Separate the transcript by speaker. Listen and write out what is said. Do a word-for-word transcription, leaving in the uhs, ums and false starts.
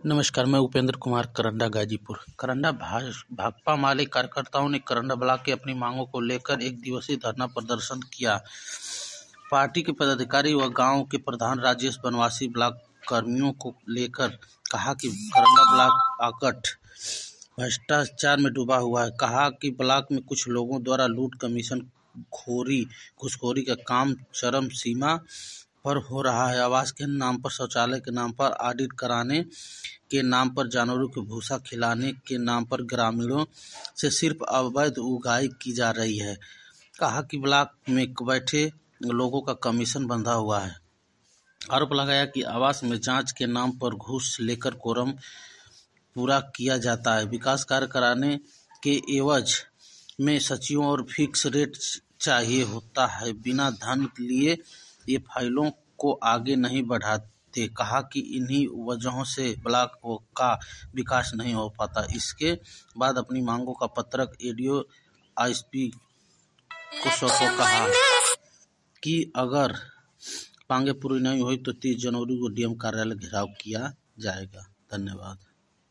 Speaker 1: नमस्कार, मैं उपेंद्र कुमार, करंडा गाजीपुर। करंडा भाज- भाकपा माले कार्यकर्ताओं ने करंडा ब्लॉक के अपनी मांगों को लेकर एक दिवसीय धरना प्रदर्शन किया। पार्टी के पदाधिकारी व गांव के प्रधान राजेश बनवासी ब्लॉक कर्मियों को लेकर कहा कि करंडा ब्लॉक आकट भ्रष्टाचार में डूबा हुआ है। कहा कि ब्लॉक में कुछ लोगों द्वारा लूट, कमीशन खोरी, घूसखोरी का काम चरम सीमा पर हो रहा है। आवास के नाम पर, शौचालय के नाम पर, ऑडिट कराने के नाम पर, जानवरों को भूसा खिलाने के नाम पर ग्रामीणों से सिर्फ अवैध उगाही की जा रही है। कहा कि ब्लॉक में बैठे लोगों का कमीशन बंधा हुआ है। आरोप लगाया कि आवास में जांच के नाम पर घूस लेकर कोरम पूरा किया जाता है। विकास कार्य कराने के एवज में सचिवों और फिक्स रेट चाहिए होता है। बिना धन लिए ये फाइलों को आगे नहीं बढ़ाते। कहा कि इन्हीं वजहों से ब्लॉक का विकास नहीं हो पाता। इसके बाद अपनी मांगों का पत्रक एडीओ आईएसपी को सौंपा। कहा कि अगर मांगे पूरी नहीं हुई तो तीस जनवरी को डीएम कार्यालय घेराव किया जाएगा। धन्यवाद।